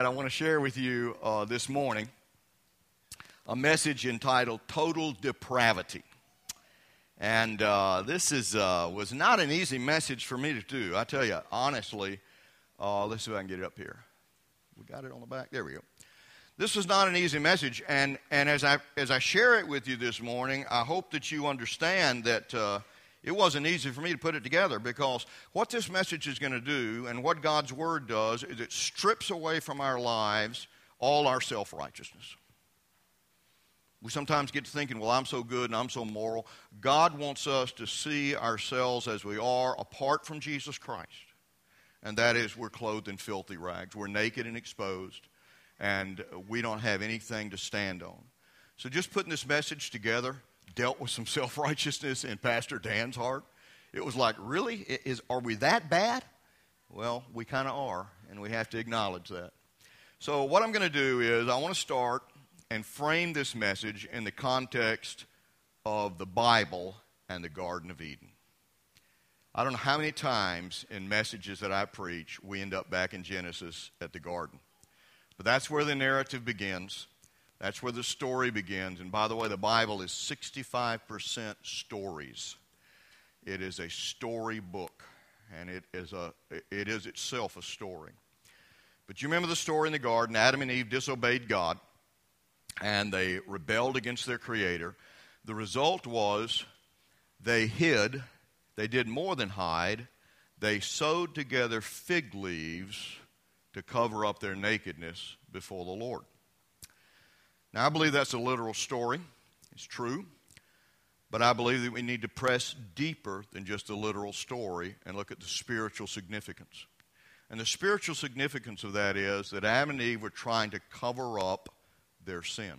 I want to share with you this morning a message entitled Total Depravity. And this was not an easy message for me to do. I tell you, honestly, let's see if I can get it up here. We got it on the back? There we go. This was not an easy message, and as I share it with you this morning, I hope that you understand that it wasn't easy for me to put it together, because what this message is going to do and what God's Word does is it strips away from our lives all our self-righteousness. We sometimes get to thinking, well, I'm so good and I'm so moral. God wants us to see ourselves as we are apart from Jesus Christ. And that is, we're clothed in filthy rags. We're naked and exposed, and we don't have anything to stand on. So just putting this message together dealt with some self-righteousness in Pastor Dan's heart. It was like, really? Are we that bad? Well, we kind of are, and we have to acknowledge that. So what I'm going to do is I want to start and frame this message in the context of the Bible and the Garden of Eden. I don't know how many times in messages that I preach we end up back in Genesis at the garden. But that's where the narrative begins. That's where the story begins. And by the way, the Bible is 65% stories. It is a story book, and it is itself a story. But you remember the story in the garden. Adam and Eve disobeyed God, and they rebelled against their Creator. The result was they hid. They did more than hide. They sewed together fig leaves to cover up their nakedness before the Lord. Now, I believe that's a literal story. It's true. But I believe that we need to press deeper than just a literal story and look at the spiritual significance. And the spiritual significance of that is that Adam and Eve were trying to cover up their sin.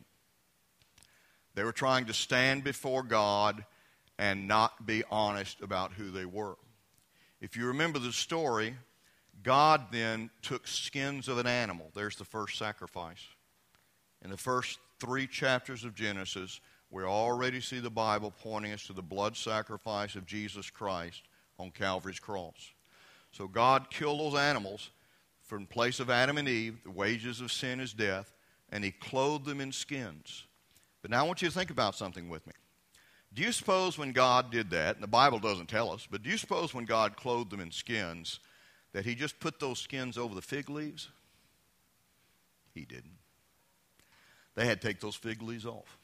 They were trying to stand before God and not be honest about who they were. If you remember the story, God then took skins of an animal. There's the first sacrifice. In the first 3 chapters of Genesis, we already see the Bible pointing us to the blood sacrifice of Jesus Christ on Calvary's cross. So God killed those animals in place of Adam and Eve. The wages of sin is death, and He clothed them in skins. But now I want you to think about something with me. Do you suppose when God did that, and the Bible doesn't tell us, but do you suppose when God clothed them in skins that He just put those skins over the fig leaves? He didn't. They had to take those fig leaves off.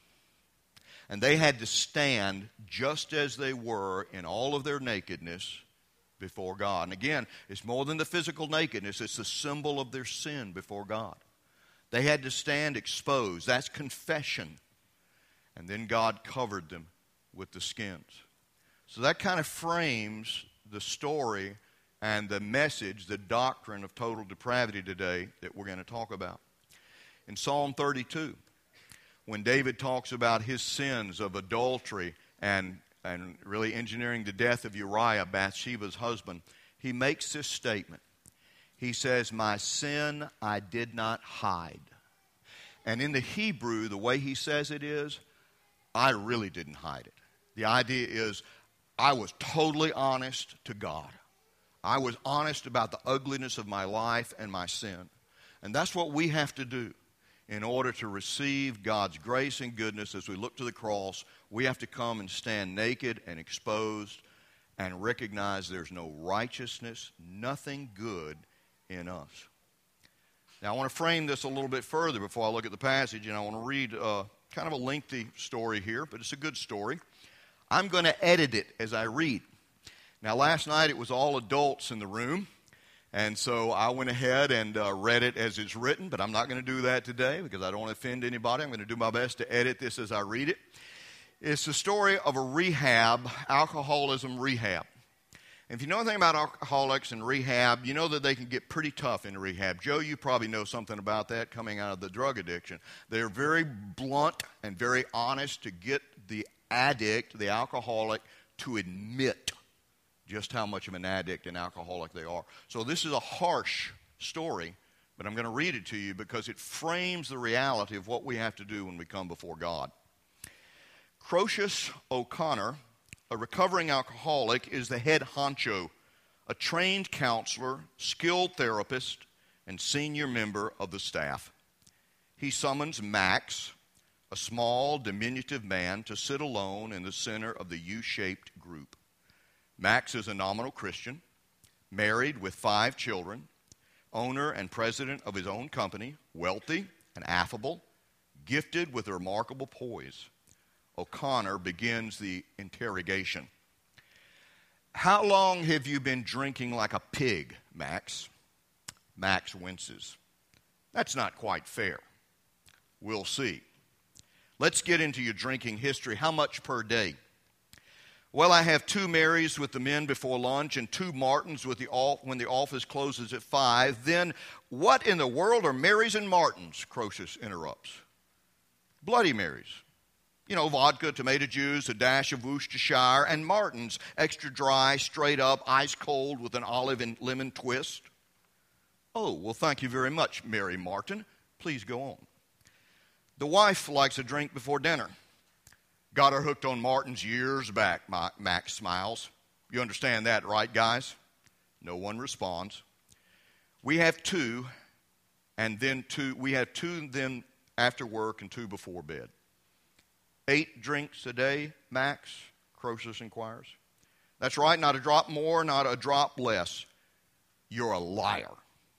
And they had to stand just as they were in all of their nakedness before God. And again, it's more than the physical nakedness. It's the symbol of their sin before God. They had to stand exposed. That's confession. And then God covered them with the skins. So that kind of frames the story and the message, the doctrine of total depravity today that we're going to talk about. In Psalm 32, when David talks about his sins of adultery and really engineering the death of Uriah, Bathsheba's husband, he makes this statement. He says, "My sin I did not hide." And in the Hebrew, the way he says it is, I really didn't hide it. The idea is, I was totally honest to God. I was honest about the ugliness of my life and my sin. And that's what we have to do. In order to receive God's grace and goodness as we look to the cross, we have to come and stand naked and exposed and recognize there's no righteousness, nothing good in us. Now, I want to frame this a little bit further before I look at the passage, and I want to read kind of a lengthy story here, but it's a good story. I'm going to edit it as I read. Now, last night it was all adults in the room. And so I went ahead and read it as it's written, but I'm not going to do that today because I don't want to offend anybody. I'm going to do my best to edit this as I read it. It's the story of a rehab, alcoholism rehab. And if you know anything about alcoholics and rehab, you know that they can get pretty tough in rehab. Joe, you probably know something about that coming out of the drug addiction. They're very blunt and very honest to get the addict, the alcoholic, to admit just how much of an addict and alcoholic they are. So this is a harsh story, but I'm going to read it to you because it frames the reality of what we have to do when we come before God. Croesus O'Connor, a recovering alcoholic, is the head honcho, a trained counselor, skilled therapist, and senior member of the staff. He summons Max, a small, diminutive man, to sit alone in the center of the U-shaped group. Max is a nominal Christian, married with 5 children, owner and president of his own company, wealthy and affable, gifted with a remarkable poise. O'Connor begins the interrogation. How long have you been drinking like a pig, Max? Max winces. That's not quite fair. We'll see. Let's get into your drinking history. How much per day? Well, I have 2 Marys with the men before lunch and 2 Martins when the office closes at 5. Then, what in the world are Marys and Martins? Croesus interrupts. Bloody Marys. You know, vodka, tomato juice, a dash of Worcestershire, and Martins, extra dry, straight up, ice cold with an olive and lemon twist. Oh, well, thank you very much, Mary Martin. Please go on. The wife likes a drink before dinner. Got her hooked on Martins years back, Max smiles. You understand that, right, guys? No one responds. We have 2, and then 2. We have 2 then after work and 2 before bed. 8 drinks a day, Max? Croesus inquires. That's right, not a drop more, not a drop less. You're a liar.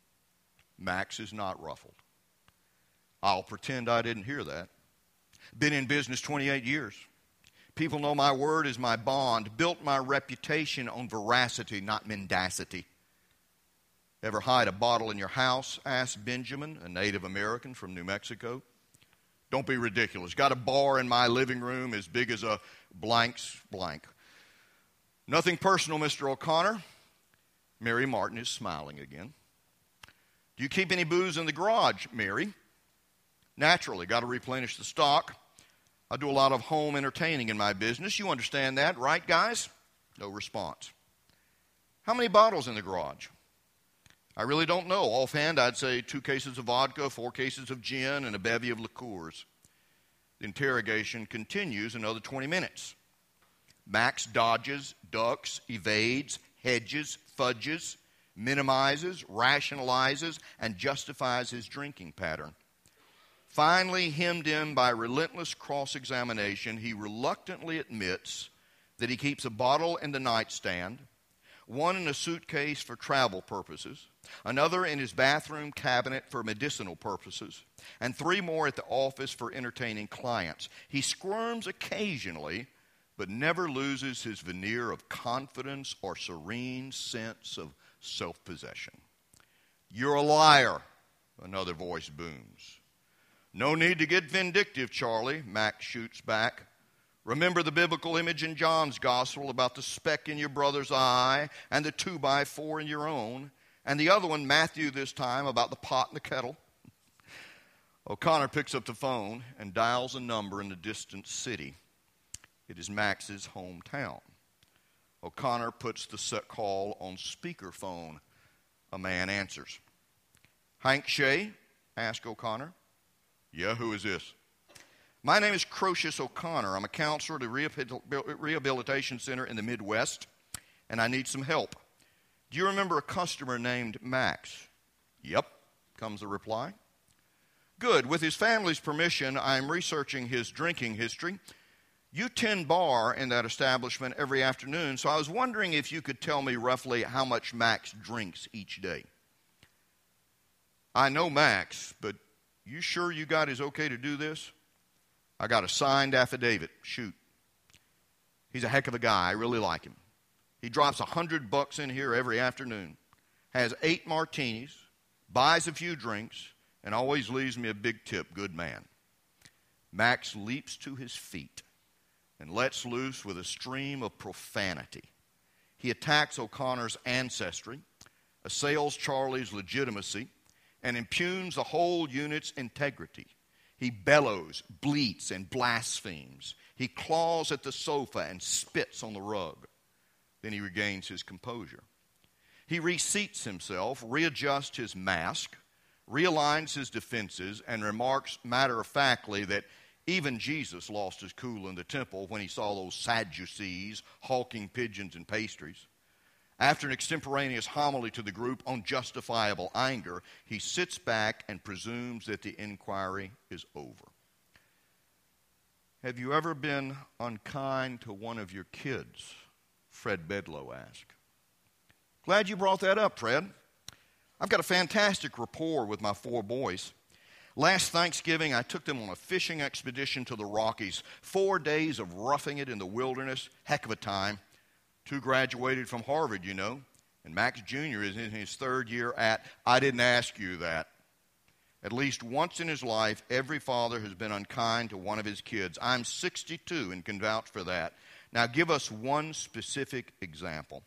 Max is not ruffled. I'll pretend I didn't hear that. Been in business 28 years. People know my word is my bond. Built my reputation on veracity, not mendacity. Ever hide a bottle in your house? Asked Benjamin, a Native American from New Mexico. Don't be ridiculous. Got a bar in my living room as big as a blank's blank. Nothing personal, Mr. O'Connor. Mary Martin is smiling again. Do you keep any booze in the garage, Mary? Naturally, got to replenish the stock. I do a lot of home entertaining in my business. You understand that, right, guys? No response. How many bottles in the garage? I really don't know. Offhand, I'd say 2 cases of vodka, 4 cases of gin, and a bevy of liqueurs. The interrogation continues another 20 minutes. Max dodges, ducks, evades, hedges, fudges, minimizes, rationalizes, and justifies his drinking pattern. Finally, hemmed in by relentless cross-examination, he reluctantly admits that he keeps a bottle in the nightstand, 1 in a suitcase for travel purposes, another in his bathroom cabinet for medicinal purposes, and 3 more at the office for entertaining clients. He squirms occasionally, but never loses his veneer of confidence or serene sense of self-possession. You're a liar, another voice booms. No need to get vindictive, Charlie, Max shoots back. Remember the biblical image in John's gospel about the speck in your brother's eye and the 2x4 in your own, and the other one, Matthew this time, about the pot and the kettle. O'Connor picks up the phone and dials a number in a distant city. It is Max's hometown. O'Connor puts the call on speakerphone. A man answers. Hank Shea? Asked O'Connor. Yeah, who is this? My name is Croesus O'Connor. I'm a counselor at a rehabilitation center in the Midwest, and I need some help. Do you remember a customer named Max? Yep, comes the reply. Good. With his family's permission, I'm researching his drinking history. You tend bar in that establishment every afternoon, so I was wondering if you could tell me roughly how much Max drinks each day. I know Max, but you sure you got his okay to do this? I got a signed affidavit. Shoot. He's a heck of a guy. I really like him. He drops $100 in here every afternoon, has 8 martinis, buys a few drinks, and always leaves me a big tip. Good man. Max leaps to his feet and lets loose with a stream of profanity. He attacks O'Connor's ancestry, assails Charlie's legitimacy, and impugns the whole unit's integrity. He bellows, bleats, and blasphemes. He claws at the sofa and spits on the rug. Then he regains his composure. He reseats himself, readjusts his mask, realigns his defenses, and remarks matter-of-factly that even Jesus lost his cool in the temple when he saw those Sadducees hawking pigeons and pastries. After an extemporaneous homily to the group on justifiable anger, he sits back and presumes that the inquiry is over. Have you ever been unkind to one of your kids? Fred Bedlow asked. Glad you brought that up, Fred. I've got a fantastic rapport with my 4 boys. Last Thanksgiving, I took them on a fishing expedition to the Rockies. 4 days of roughing it in the wilderness. Heck of a time. 2 graduated from Harvard, you know. And Max Jr. is in his 3rd year at, I didn't ask you that. At least once in his life, every father has been unkind to one of his kids. I'm 62 and can vouch for that. Now give us one specific example.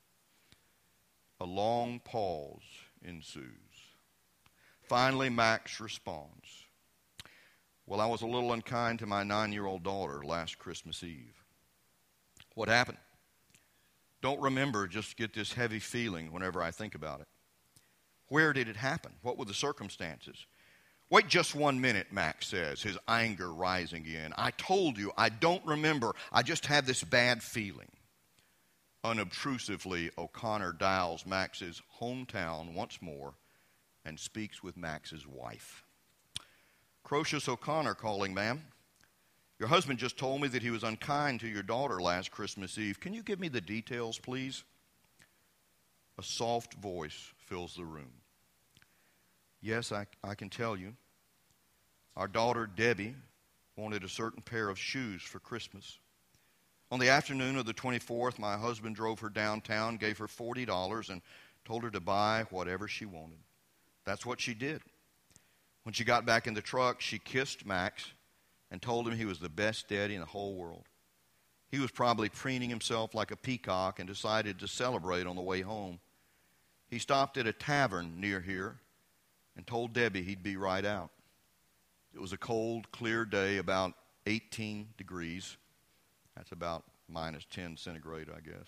A long pause ensues. Finally, Max responds. Well, I was a little unkind to my 9-year-old daughter last Christmas Eve. What happened? Don't remember, just get this heavy feeling whenever I think about it. Where did it happen? What were the circumstances? Wait just 1 minute, Max says, his anger rising again. I told you, I don't remember. I just have this bad feeling. Unobtrusively, O'Connor dials Max's hometown once more and speaks with Max's wife. Crocius O'Connor calling, ma'am. Your husband just told me that he was unkind to your daughter last Christmas Eve. Can you give me the details, please? A soft voice fills the room. Yes, I can tell you. Our daughter, Debbie, wanted a certain pair of shoes for Christmas. On the afternoon of the 24th, my husband drove her downtown, gave her $40, and told her to buy whatever she wanted. That's what she did. When she got back in the truck, she kissed Max and told him he was the best daddy in the whole world. He was probably preening himself like a peacock and decided to celebrate on the way home. He stopped at a tavern near here and told Debbie he'd be right out. It was a cold, clear day, about 18 degrees. That's about minus 10 centigrade, I guess.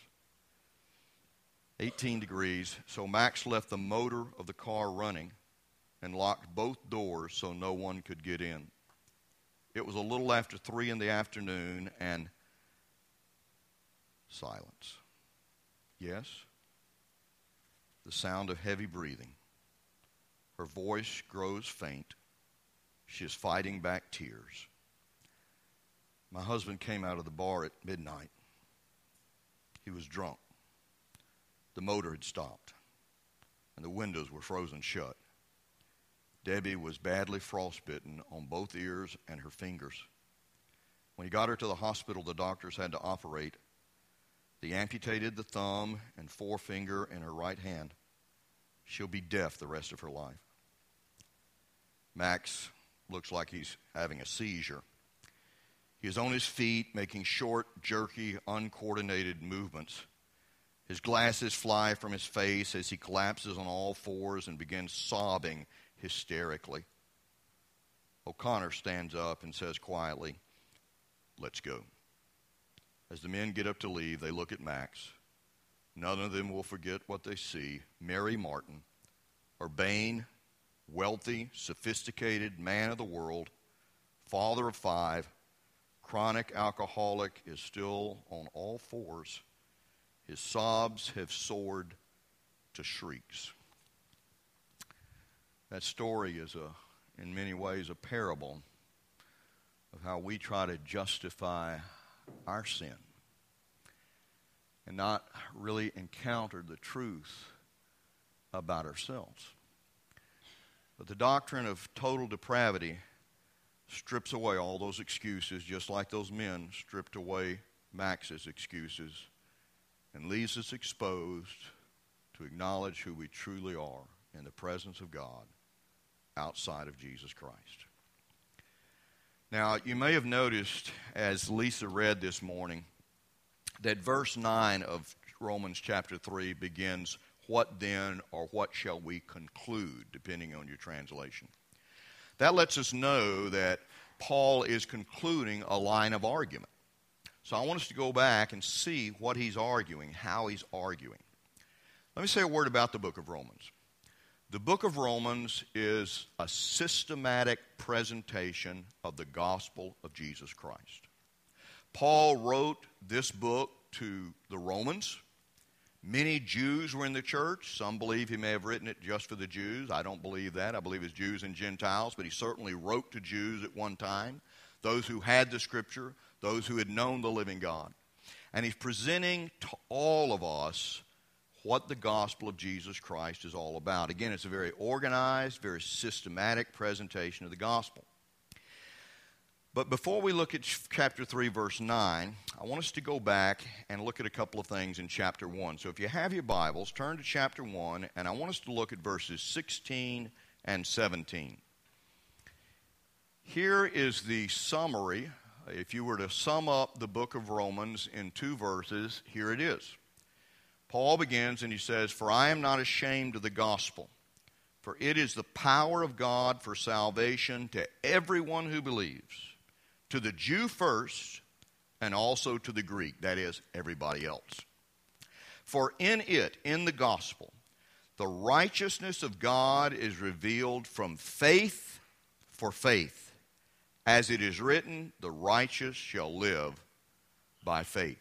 18 degrees. So Max left the motor of the car running and locked both doors so no one could get in. It was a little after 3 in the afternoon, and silence. Yes, the sound of heavy breathing. Her voice grows faint. She is fighting back tears. My husband came out of the bar at midnight. He was drunk. The motor had stopped, and the windows were frozen shut. Debbie was badly frostbitten on both ears and her fingers. When he got her to the hospital, the doctors had to operate. They amputated the thumb and forefinger in her right hand. She'll be deaf the rest of her life. Max looks like he's having a seizure. He is on his feet, making short, jerky, uncoordinated movements. His glasses fly from his face as he collapses on all fours and begins sobbing hysterically. O'Connor stands up and says quietly, "Let's go." As the men get up to leave, they look at Max. None of them will forget what they see. Mary Martin, urbane, wealthy, sophisticated man of the world, father of 5, chronic alcoholic, is still on all fours. His sobs have soared to shrieks. That story is, in many ways, a parable of how we try to justify our sin and not really encounter the truth about ourselves. But the doctrine of total depravity strips away all those excuses, just like those men stripped away Max's excuses, and leaves us exposed to acknowledge who we truly are in the presence of God outside of Jesus Christ. Now, you may have noticed, as Lisa read this morning, that verse 9 of Romans chapter 3 begins, "What then, or what shall we conclude," depending on your translation. That lets us know that Paul is concluding a line of argument. So I want us to go back and see what he's arguing, how he's arguing. Let me say a word about the book of Romans. The book of Romans is a systematic presentation of the gospel of Jesus Christ. Paul wrote this book to the Romans, Many Jews were in the church. Some believe he may have written it just for the Jews. I don't believe that. I believe it's Jews and Gentiles, but he certainly wrote to Jews at one time, those who had the Scripture, those who had known the living God. And he's presenting to all of us what the gospel of Jesus Christ is all about. Again, it's a very organized, very systematic presentation of the gospel. But before we look at chapter 3, verse 9, I want us to go back and look at a couple of things in chapter 1. So if you have your Bibles, turn to chapter 1, and I want us to look at verses 16 and 17. Here is the summary. If you were to sum up the book of Romans in 2 verses, here it is. Paul begins and he says, "For I am not ashamed of the gospel, for it is the power of God for salvation to everyone who believes, to the Jew first, and also to the Greek," that is, everybody else. "For in it, in the gospel, the righteousness of God is revealed from faith for faith. As it is written, the righteous shall live by faith."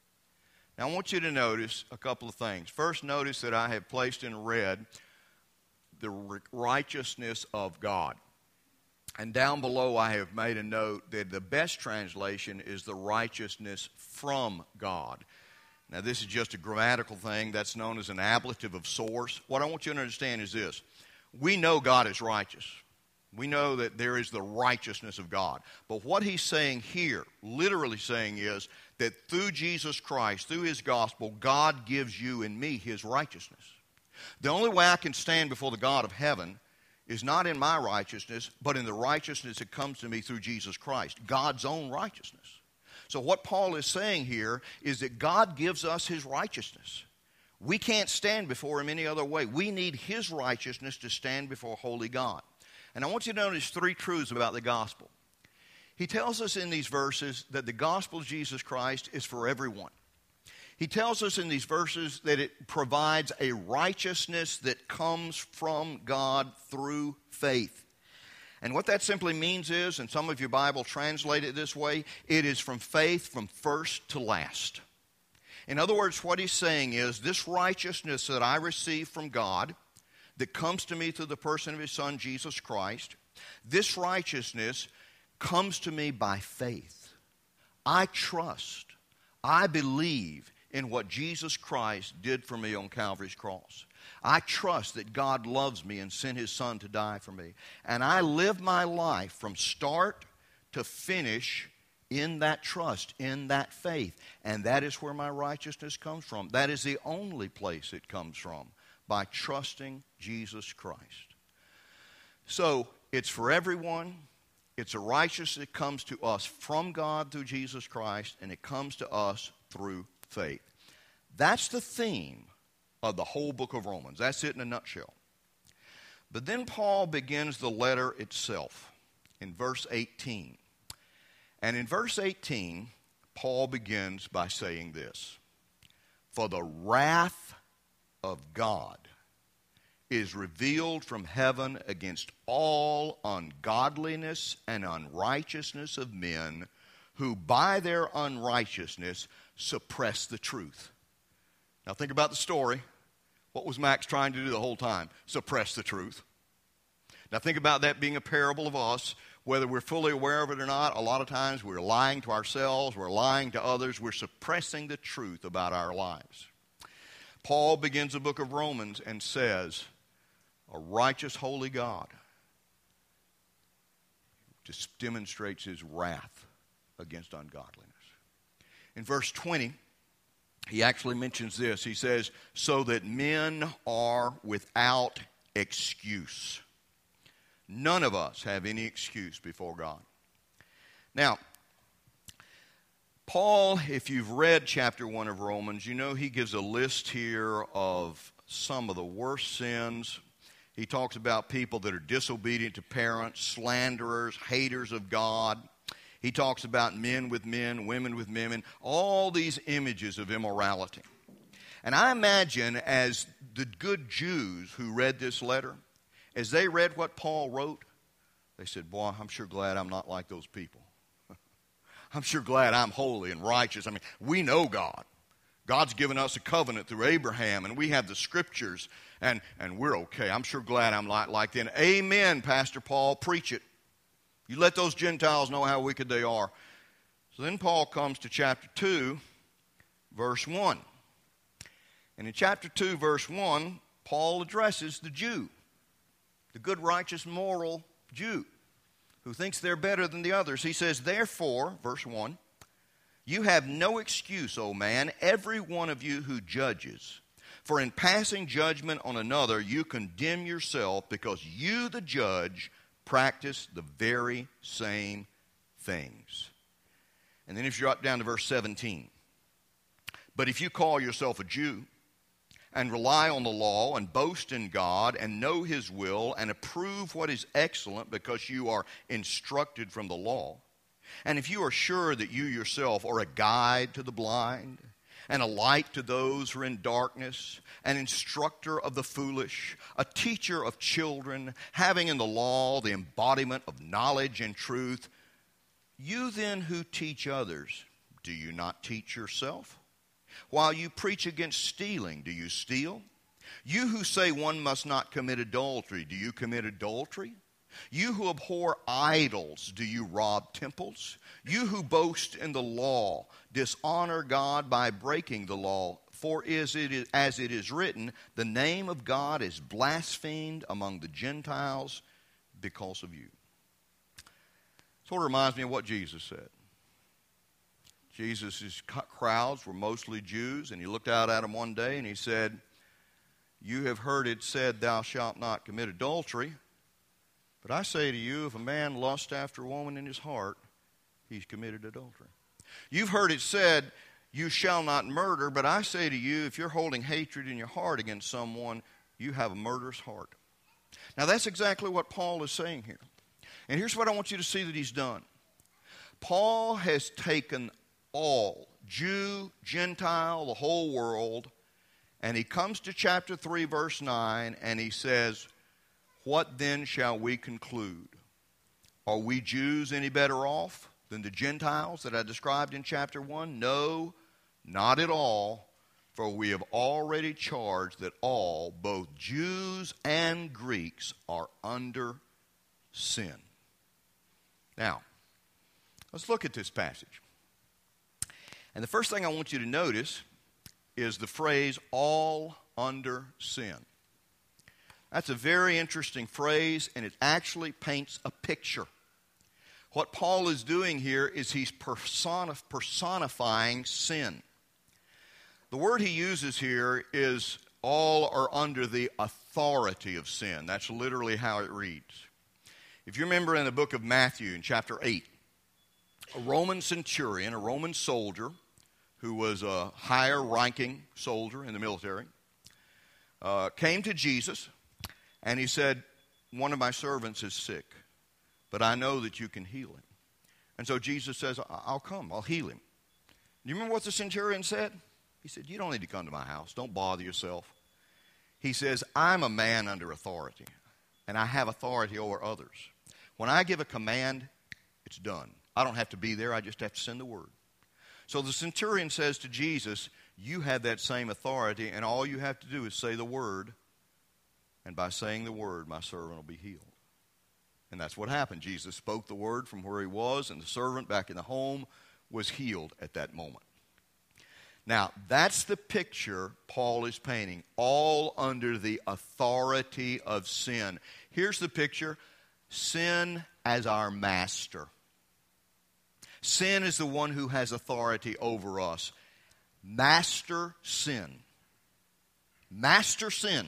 Now I want you to notice a couple of things. First, notice that I have placed in red the righteousness of God. And down below I have made a note that the best translation is the righteousness from God. Now this is just a grammatical thing that's known as an ablative of source. What I want you to understand is this. We know God is righteous. We know that there is the righteousness of God. But what he's saying here, literally saying, is that through Jesus Christ, through his gospel, God gives you and me his righteousness. The only way I can stand before the God of heaven is not in my righteousness, but in the righteousness that comes to me through Jesus Christ, God's own righteousness. So what Paul is saying here is that God gives us his righteousness. We can't stand before him any other way. We need his righteousness to stand before holy God. And I want you to notice 3 truths about the gospel. He tells us in these verses that the gospel of Jesus Christ is for everyone. He tells us in these verses that it provides a righteousness that comes from God through faith. And what that simply means is, and some of your Bible translate it this way, it is from faith from first to last. In other words, what he's saying is, this righteousness that I receive from God, that comes to me through the person of his Son, Jesus Christ, this righteousness comes to me by faith. I trust, I believe in what Jesus Christ did for me on Calvary's cross. I trust that God loves me and sent his Son to die for me. And I live my life from start to finish in that trust, in that faith. And that is where my righteousness comes from. That is the only place it comes from, by trusting Jesus Christ. So, it's for everyone. It's a righteousness that comes to us from God through Jesus Christ, and it comes to us through faith. That's the theme of the whole book of Romans. That's it in a nutshell. But then Paul begins the letter itself in verse 18. And in verse 18, Paul begins by saying this: "For the wrath of God is revealed from heaven against all ungodliness and unrighteousness of men who by their unrighteousness suppress the truth." Now think about the story. What was Max trying to do the whole time? Suppress the truth. Now think about that being a parable of us. Whether we're fully aware of it or not, a lot of times we're lying to ourselves, we're lying to others, we're suppressing the truth about our lives. Paul begins the book of Romans and says, a righteous, holy God just demonstrates his wrath against ungodliness. In verse 20, he actually mentions this. He says, "So that men are without excuse." None of us have any excuse before God. Now, Paul, if you've read chapter 1 of Romans, you know he gives a list here of some of the worst sins. He talks about people that are disobedient to parents, slanderers, haters of God. He talks about men with men, women with women, all these images of immorality. And I imagine as the good Jews who read this letter, as they read what Paul wrote, they said, "Boy, I'm sure glad I'm not like those people. I'm sure glad I'm holy and righteous. I mean, we know God. God's given us a covenant through Abraham, and we have the scriptures, and we're okay. I'm sure glad I'm like then. Amen, Pastor Paul, preach it. You let those Gentiles know how wicked they are. So then Paul comes to chapter 2, verse 1. And in chapter 2, verse 1, Paul addresses the Jew, the good, righteous, moral Jew, who thinks they're better than the others. He says, therefore, verse 1, you have no excuse, O man, every one of you who judges. For in passing judgment on another, you condemn yourself, because you, the judge, practice the very same things. And then if you drop down to verse 17, but if you call yourself a Jew and rely on the law and boast in God and know His will and approve what is excellent because you are instructed from the law, and if you are sure that you yourself are a guide to the blind and a light to those who are in darkness, an instructor of the foolish, a teacher of children, having in the law the embodiment of knowledge and truth, you then who teach others, do you not teach yourself? While you preach against stealing, do you steal? You who say one must not commit adultery, do you commit adultery? You who abhor idols, do you rob temples? You who boast in the law, dishonor God by breaking the law. For as it is written, the name of God is blasphemed among the Gentiles because of you. Sort of reminds me of what Jesus said. Jesus' crowds were mostly Jews, and he looked out at them one day and he said, you have heard it said, thou shalt not commit adultery. But I say to you, if a man lusts after a woman in his heart, he's committed adultery. You've heard it said, you shall not murder. But I say to you, if you're holding hatred in your heart against someone, you have a murderous heart. Now that's exactly what Paul is saying here. And here's what I want you to see that he's done. Paul has taken all, Jew, Gentile, the whole world, and he comes to chapter 3, verse 9, and he says, what then shall we conclude? Are we Jews any better off than the Gentiles that I described in chapter 1? No, not at all, for we have already charged that all, both Jews and Greeks, are under sin. Now, let's look at this passage. And the first thing I want you to notice is the phrase, all under sin. That's a very interesting phrase, and it actually paints a picture. What Paul is doing here is he's personifying sin. The word he uses here is all are under the authority of sin. That's literally how it reads. If you remember in the book of Matthew in chapter 8, a Roman centurion, a Roman soldier, who was a higher ranking soldier in the military, came to Jesus. And he said, one of my servants is sick, but I know that you can heal him. And so Jesus says, I'll come, I'll heal him. Do you remember what the centurion said? He said, you don't need to come to my house. Don't bother yourself. He says, I'm a man under authority, and I have authority over others. When I give a command, it's done. I don't have to be there. I just have to send the word. So the centurion says to Jesus, you have that same authority, and all you have to do is say the word. And by saying the word, my servant will be healed. And that's what happened. Jesus spoke the word from where he was, and the servant back in the home was healed at that moment. Now, that's the picture Paul is painting, all under the authority of sin. Here's the picture, sin as our master. Sin is the one who has authority over us. Master sin. Master sin.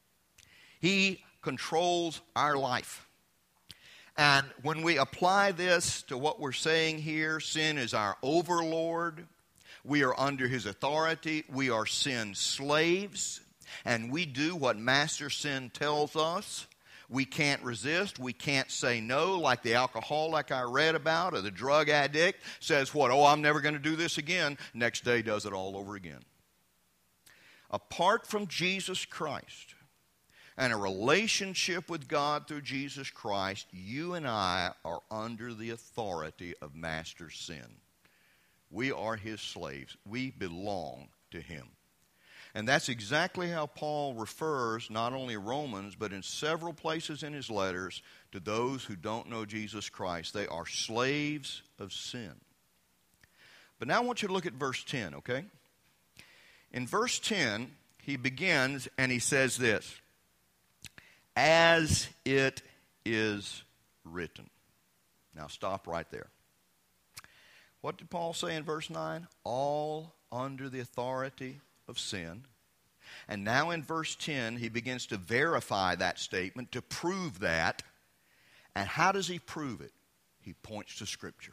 He controls our life. And when we apply this to what we're saying here, sin is our overlord. We are under his authority. We are sin slaves. And we do what master sin tells us. We can't resist. We can't say no, like the alcoholic I read about, or the drug addict says what? Oh, I'm never going to do this again. Next day does it all over again. Apart from Jesus Christ and a relationship with God through Jesus Christ, you and I are under the authority of master sin. We are his slaves. We belong to him. And that's exactly how Paul refers not only Romans, but in several places in his letters to those who don't know Jesus Christ. They are slaves of sin. But now I want you to look at verse 10, okay? In verse 10, he begins and he says this, as it is written. Now stop right there. What did Paul say in verse 9? All under the authority of sin. And now in verse 10, he begins to verify that statement, to prove that. And how does he prove it? He points to Scripture.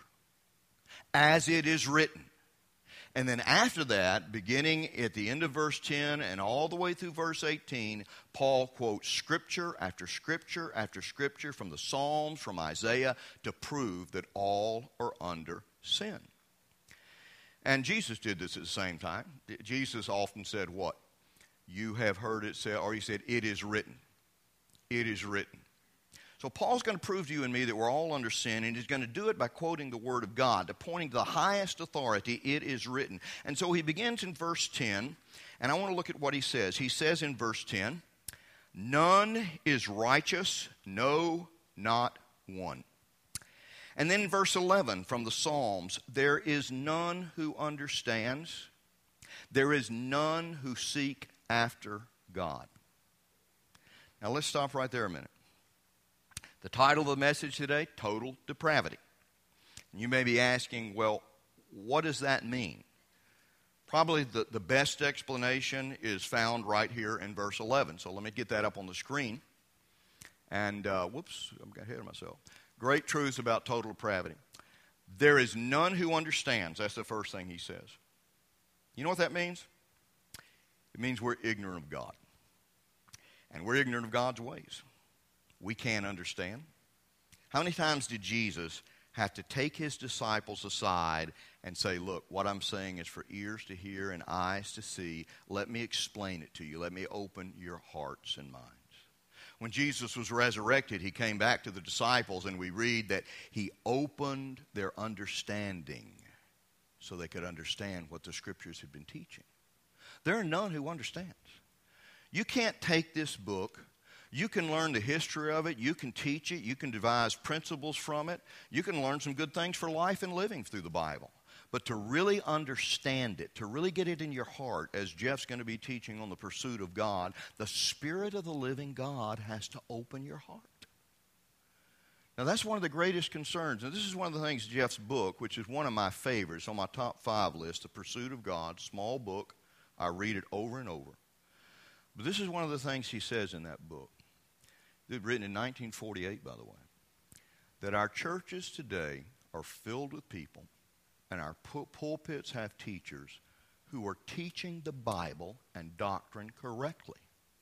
As it is written. And then after that, beginning at the end of verse 10 and all the way through verse 18, Paul quotes Scripture after Scripture after Scripture from the Psalms, from Isaiah, to prove that all are under sin. And Jesus did this at the same time. Jesus often said what? You have heard it said, or he said, it is written. It is written. So Paul's going to prove to you and me that we're all under sin, and he's going to do it by quoting the Word of God, to pointing to the highest authority, it is written. And so he begins in verse 10, and I want to look at what he says. He says in verse 10, none is righteous, no, not one. And then in verse 11 from the Psalms, there is none who understands, there is none who seek after God. Now let's stop right there a minute. The title of the message today, Total Depravity. You may be asking, well, what does that mean? Probably the best explanation is found right here in verse 11. So let me get that up on the screen. And, whoops, I got ahead of myself. Great truths about total depravity. There is none who understands. That's the first thing he says. You know what that means? It means we're ignorant of God. And we're ignorant of God's ways. We can't understand. How many times did Jesus have to take his disciples aside and say, look, what I'm saying is for ears to hear and eyes to see. Let me explain it to you. Let me open your hearts and minds. When Jesus was resurrected, he came back to the disciples, and we read that he opened their understanding so they could understand what the Scriptures had been teaching. There are none who understands. You can't take this book. You can learn the history of it. You can teach it. You can devise principles from it. You can learn some good things for life and living through the Bible. But to really understand it, to really get it in your heart, as Jeff's going to be teaching on the pursuit of God, the Spirit of the living God has to open your heart. Now, that's one of the greatest concerns. And this is one of the things Jeff's book, which is one of my favorites on my top 5 list, The Pursuit of God, small book. I read it over and over. But this is one of the things he says in that book. It was written in 1948, by the way, that our churches today are filled with people, and our pulpits have teachers who are teaching the Bible and doctrine correctly.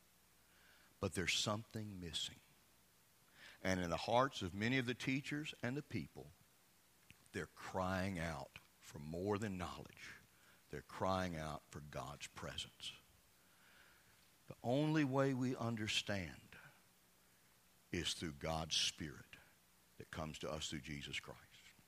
But there's something missing. And in the hearts of many of the teachers and the people, they're crying out for more than knowledge. They're crying out for God's presence. The only way we understand is through God's Spirit that comes to us through Jesus Christ.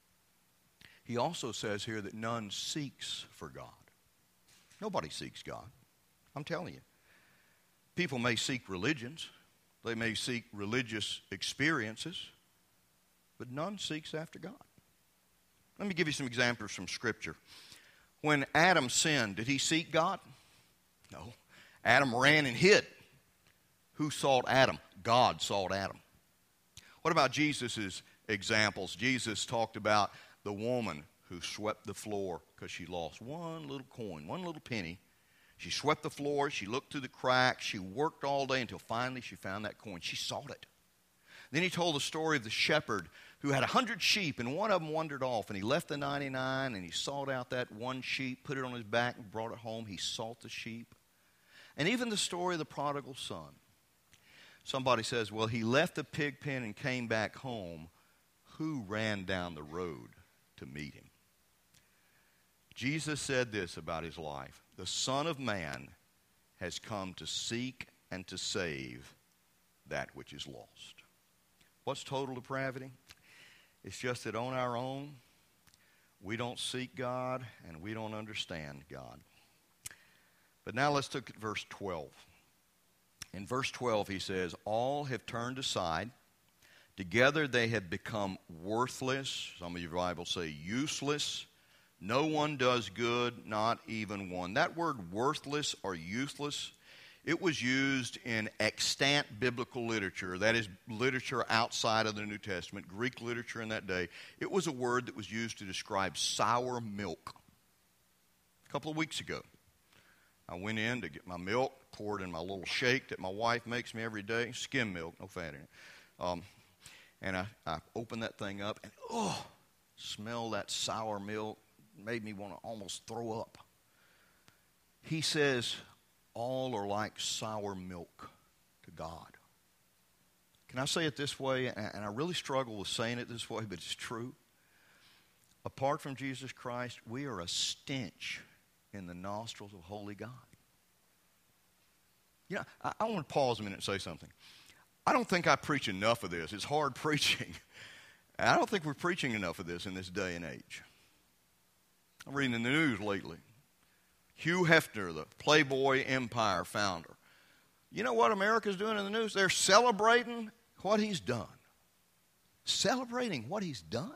He also says here that none seeks for God. Nobody seeks God. I'm telling you. People may seek religions. They may seek religious experiences. But none seeks after God. Let me give you some examples from Scripture. When Adam sinned, did he seek God? No. Adam ran and hid. Who sought Adam? God sought Adam. What about Jesus' examples? Jesus talked about the woman who swept the floor because she lost one little coin, one little penny. She swept the floor. She looked through the cracks. She worked all day until finally she found that coin. She sought it. Then he told the story of the shepherd who had 100 sheep, and one of them wandered off, and he left the 99, and he sought out that one sheep, put it on his back, and brought it home. He sought the sheep. And even the story of the prodigal son. Somebody says, well, he left the pig pen and came back home. Who ran down the road to meet him? Jesus said this about his life. The Son of Man has come to seek and to save that which is lost. What's total depravity? It's just that on our own, we don't seek God and we don't understand God. But now let's look at verse 12. In verse 12 he says, all have turned aside. Together they have become worthless. Some of your Bibles say useless. No one does good, not even one. That word worthless or useless, it was used in extant biblical literature. That is literature outside of the New Testament, Greek literature in that day. It was a word that was used to describe sour milk. A couple of weeks ago, I went in to get my milk, poured in my little shake that my wife makes me every day, skim milk, no fat in it. And I opened that thing up, and smell that sour milk. Made me want to almost throw up. He says, all are like sour milk to God. Can I say it this way? And I really struggle with saying it this way, but it's true. Apart from Jesus Christ, we are a stench in the nostrils of holy God. You know, I want to pause a minute and say something. I don't think I preach enough of this. It's hard preaching. I don't think we're preaching enough of this in this day and age. I'm reading in the news lately. Hugh Hefner, the Playboy Empire founder. You know what America's doing in the news? They're celebrating what he's done. Celebrating what he's done?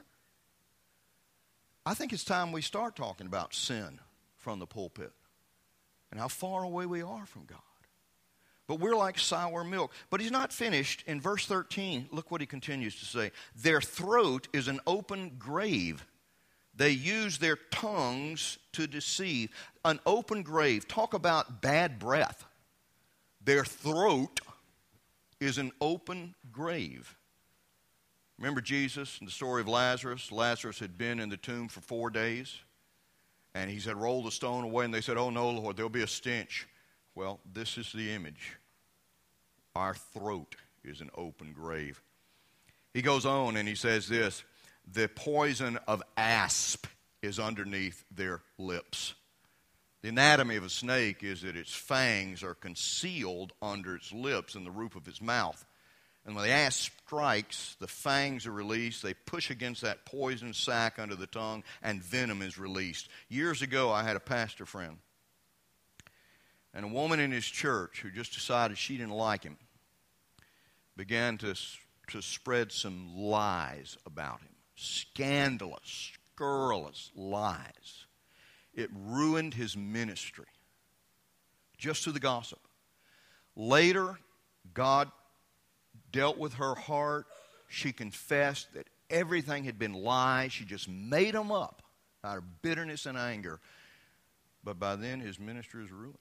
I think it's time we start talking about sin from the pulpit and how far away we are from God. But we're like sour milk. But he's not finished. In verse 13, look what he continues to say. Their throat is an open grave. They use their tongues to deceive. An open grave. Talk about bad breath. Their throat is an open grave. Remember Jesus in the story of Lazarus? Lazarus had been in the tomb for 4 days. And he said, roll the stone away. And they said, oh no, Lord, there'll be a stench. Well, this is the image. Our throat is an open grave. He goes on and he says this. The poison of asp is underneath their lips. The anatomy of a snake is that its fangs are concealed under its lips and the roof of its mouth. And when the asp strikes, the fangs are released. They push against that poison sac under the tongue, and venom is released. Years ago, I had a pastor friend. And a woman in his church who just decided she didn't like him began to spread some lies about him. Scandalous, scurrilous lies. It ruined his ministry just through the gossip. Later, God dealt with her heart. She confessed that everything had been lies. She just made them up out of bitterness and anger. But by then, his ministry was ruined.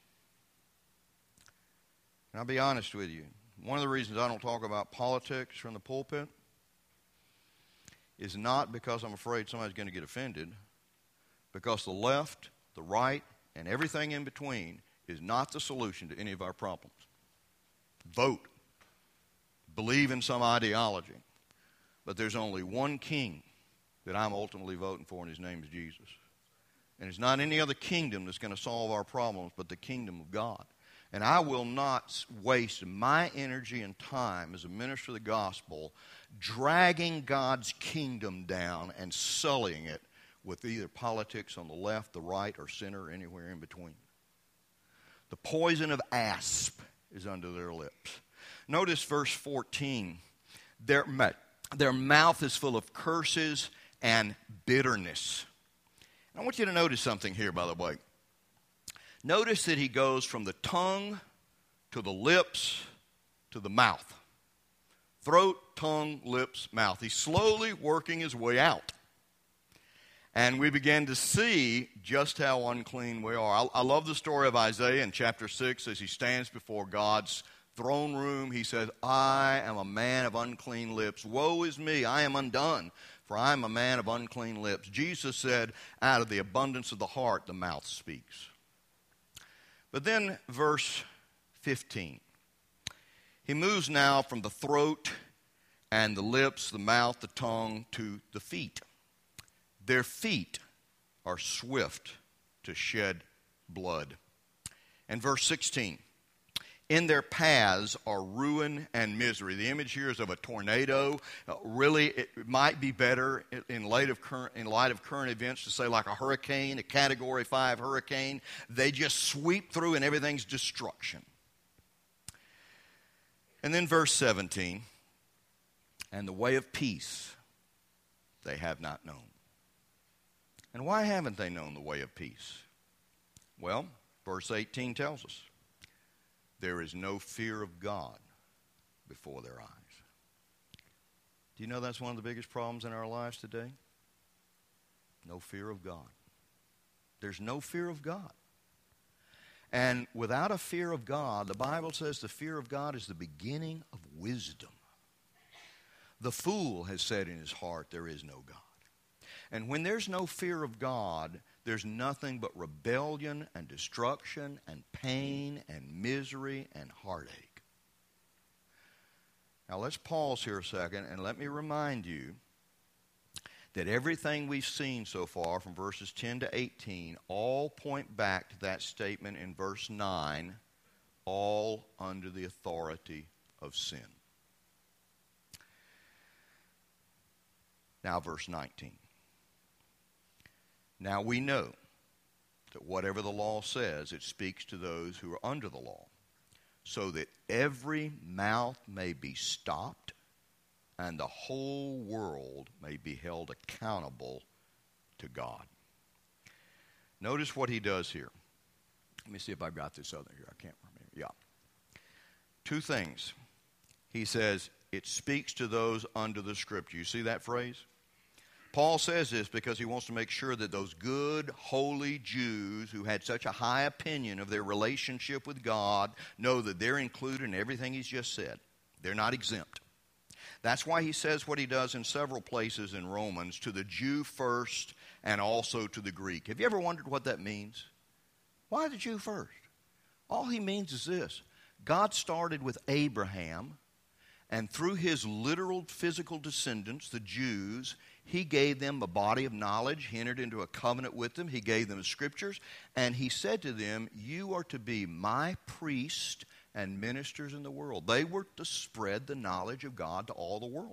And I'll be honest with you. One of the reasons I don't talk about politics from the pulpit is not because I'm afraid somebody's going to get offended, because the left, the right, and everything in between is not the solution to any of our problems. Vote. Believe in some ideology. But there's only one king that I'm ultimately voting for, and his name is Jesus. And it's not any other kingdom that's going to solve our problems, but the kingdom of God. And I will not waste my energy and time as a minister of the gospel dragging God's kingdom down and sullying it with either politics on the left, the right, or center, or anywhere in between. The poison of asp is under their lips. Notice verse 14. Their mouth is full of curses and bitterness. I want you to notice something here, by the way. Notice that he goes from the tongue to the lips to the mouth. Throat, tongue, lips, mouth. He's slowly working his way out. And we begin to see just how unclean we are. I love the story of Isaiah in chapter 6 as he stands before God's throne room. He says, I am a man of unclean lips. Woe is me, I am undone, for I am a man of unclean lips. Jesus said, out of the abundance of the heart, the mouth speaks. But then verse 15. He moves now from the throat and the lips, the mouth, the tongue, to the feet. Their feet are swift to shed blood. And verse 16. In their paths are ruin and misery. The image here is of a tornado. Really, it might be better in light of current events to say like a hurricane, a Category 5 hurricane. They just sweep through and everything's destruction. And then verse 17, and the way of peace they have not known. And why haven't they known the way of peace? Well, verse 18 tells us, there is no fear of God before their eyes. Do you know that's one of the biggest problems in our lives today? No fear of God. There's no fear of God. And without a fear of God, the Bible says the fear of God is the beginning of wisdom. The fool has said in his heart, there is no God. And when there's no fear of God, there's nothing but rebellion and destruction and pain and misery and heartache. Now let's pause here a second and let me remind you that everything we've seen so far from verses 10 to 18 all point back to that statement in verse 9, all under the authority of sin. Now verse 19. Now we know that whatever the law says, it speaks to those who are under the law, so that every mouth may be stopped and the whole world may be held accountable to God. Notice what he does here. Let me see if I've got this other here. I can't remember. Yeah. Two things. He says, it speaks to those under the Scripture. You see that phrase? Paul says this because he wants to make sure that those good, holy Jews who had such a high opinion of their relationship with God know that they're included in everything he's just said. They're not exempt. That's why he says what he does in several places in Romans, to the Jew first and also to the Greek. Have you ever wondered what that means? Why the Jew first? All he means is this. God started with Abraham, and through his literal physical descendants, the Jews, he gave them a body of knowledge. He entered into a covenant with them. He gave them scriptures. And he said to them, you are to be my priests and ministers in the world. They were to spread the knowledge of God to all the world.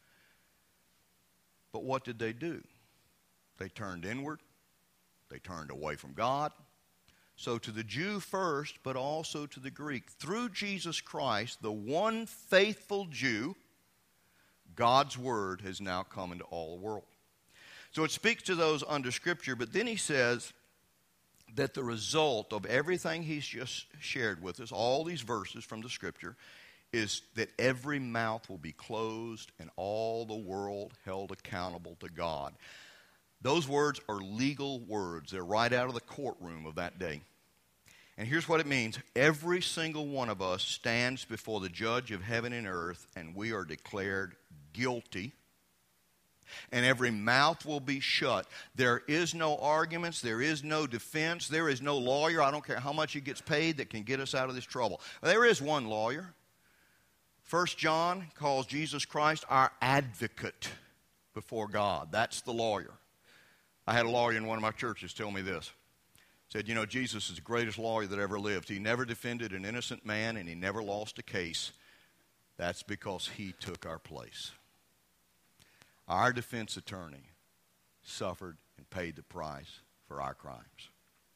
But what did they do? They turned inward. They turned away from God. So to the Jew first, but also to the Greek. Through Jesus Christ, the one faithful Jew, God's word has now come into all the world. So it speaks to those under Scripture, but then he says that the result of everything he's just shared with us, all these verses from the Scripture, is that every mouth will be closed and all the world held accountable to God. Those words are legal words. They're right out of the courtroom of that day. And here's what it means. Every single one of us stands before the judge of heaven and earth, and we are declared guilty. And every mouth will be shut. There is no arguments. There is no defense. There is no lawyer. I don't care how much he gets paid that can get us out of this trouble. There is one lawyer. 1 John calls Jesus Christ our advocate before God. That's the lawyer. I had a lawyer in one of my churches tell me this. He said, you know, Jesus is the greatest lawyer that ever lived. He never defended an innocent man, and he never lost a case. That's because he took our place. Our defense attorney suffered and paid the price for our crimes.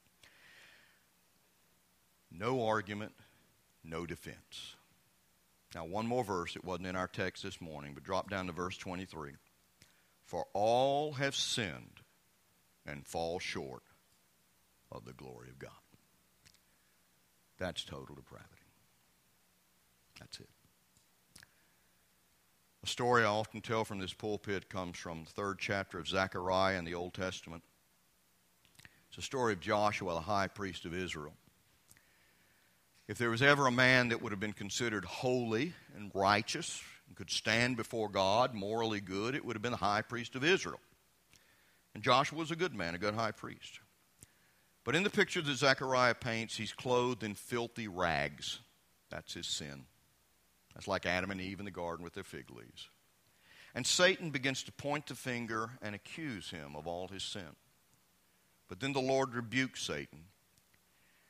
No argument, no defense. Now, one more verse. It wasn't in our text this morning, but drop down to verse 23. For all have sinned and fall short of the glory of God. That's total depravity. That's it. A story I often tell from this pulpit comes from the 3rd chapter of Zechariah in the Old Testament. It's a story of Joshua, the high priest of Israel. If there was ever a man that would have been considered holy and righteous and could stand before God, morally good, it would have been the high priest of Israel. And Joshua was a good man, a good high priest. But in the picture that Zechariah paints, he's clothed in filthy rags. That's his sin. That's like Adam and Eve in the garden with their fig leaves. And Satan begins to point the finger and accuse him of all his sin. But then the Lord rebukes Satan.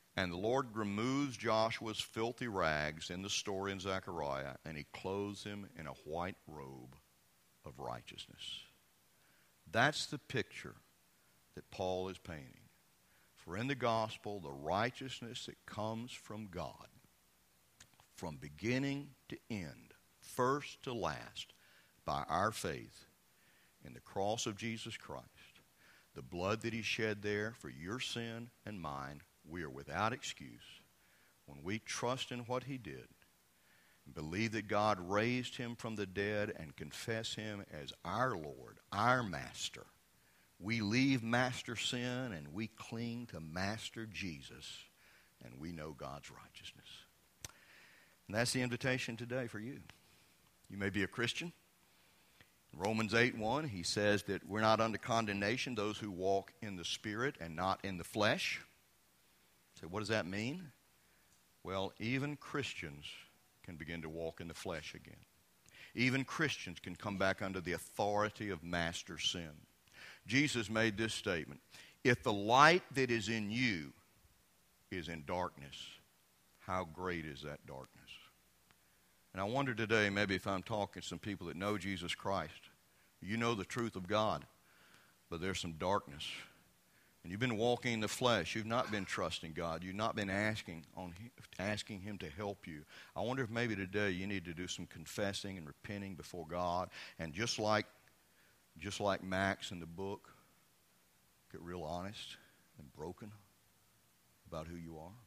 And the Lord removes Joshua's filthy rags in the story in Zechariah, and he clothes him in a white robe of righteousness. That's the picture that Paul is painting. For in the gospel, the righteousness that comes from God, from beginning to end, first to last, by our faith in the cross of Jesus Christ, the blood that he shed there for your sin and mine, we are without excuse. When we trust in what he did, and believe that God raised him from the dead and confess him as our Lord, our Master, we leave Master Sin and we cling to Master Jesus, and we know God's righteousness. And that's the invitation today for you. You may be a Christian. In Romans 8:1, he says that we're not under condemnation, those who walk in the Spirit and not in the flesh. So what does that mean? Well, even Christians can begin to walk in the flesh again. Even Christians can come back under the authority of Master Sin. Jesus made this statement: if the light that is in you is in darkness, how great is that darkness? And I wonder today, maybe if I'm talking to some people that know Jesus Christ, you know the truth of God, but there's some darkness. And you've been walking in the flesh. You've not been trusting God. You've not been asking him to help you. I wonder if maybe today you need to do some confessing and repenting before God. And just like Max in the book, get real honest and broken about who you are.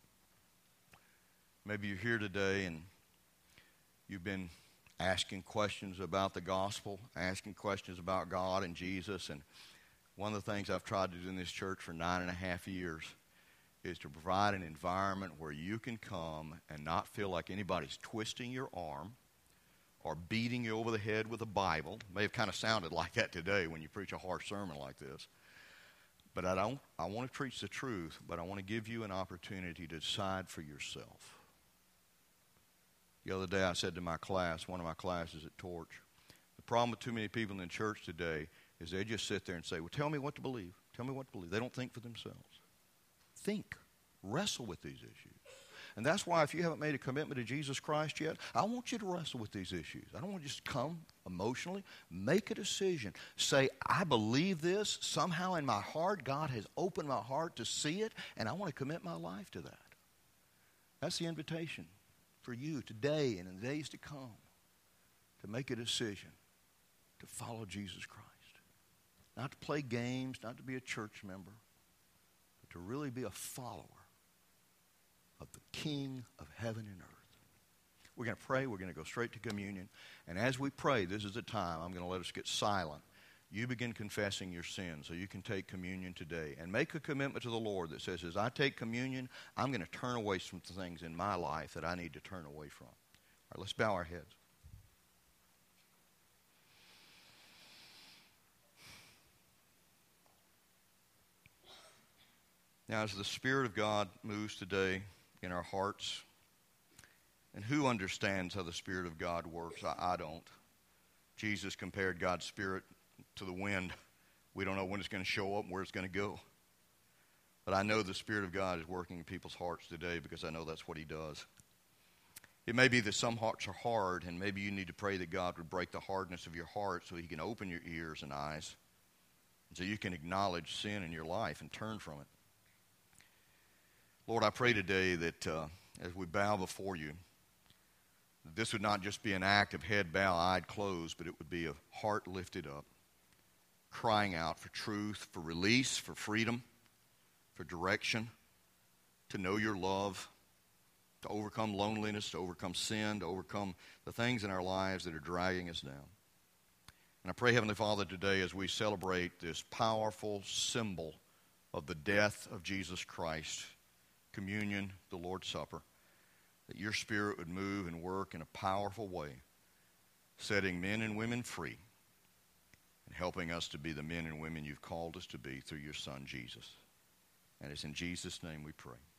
Maybe you're here today and you've been asking questions about the gospel, asking questions about God and Jesus. And one of the things I've tried to do in this church for 9.5 years is to provide an environment where you can come and not feel like anybody's twisting your arm or beating you over the head with a Bible. It may have kind of sounded like that today when you preach a harsh sermon like this. But I want to preach the truth, but I want to give you an opportunity to decide for yourself. The other day I said to my class, one of my classes at Torch, the problem with too many people in the church today is they just sit there and say, well, tell me what to believe. Tell me what to believe. They don't think for themselves. Think. Wrestle with these issues. And that's why if you haven't made a commitment to Jesus Christ yet, I want you to wrestle with these issues. I don't want you to just come emotionally. Make a decision. Say, I believe this. Somehow in my heart, God has opened my heart to see it, and I want to commit my life to that. That's the invitation for you today and in the days to come, to make a decision to follow Jesus Christ. Not to play games, not to be a church member, but to really be a follower of the King of heaven and earth. We're going to pray. We're going to go straight to communion. And as we pray, this is the time I'm going to let us get silent. You begin confessing your sins so you can take communion today. And make a commitment to the Lord that says, as I take communion, I'm going to turn away from things in my life that I need to turn away from. All right, let's bow our heads. Now, as the Spirit of God moves today in our hearts, and who understands how the Spirit of God works? I don't. Jesus compared God's Spirit to the wind. We don't know when it's going to show up and where it's going to go. But I know the Spirit of God is working in people's hearts today because I know that's what he does. It may be that some hearts are hard, and maybe you need to pray that God would break the hardness of your heart so he can open your ears and eyes, and so you can acknowledge sin in your life and turn from it. Lord, I pray today that as we bow before you, this would not just be an act of head bow, eye closed, but it would be a heart lifted up, crying out for truth, for release, for freedom, for direction, to know your love, to overcome loneliness, to overcome sin, to overcome the things in our lives that are dragging us down. And I pray, Heavenly Father, today as we celebrate this powerful symbol of the death of Jesus Christ, communion, the Lord's Supper, that your Spirit would move and work in a powerful way, setting men and women free and helping us to be the men and women you've called us to be through your Son, Jesus. And it's in Jesus' name we pray.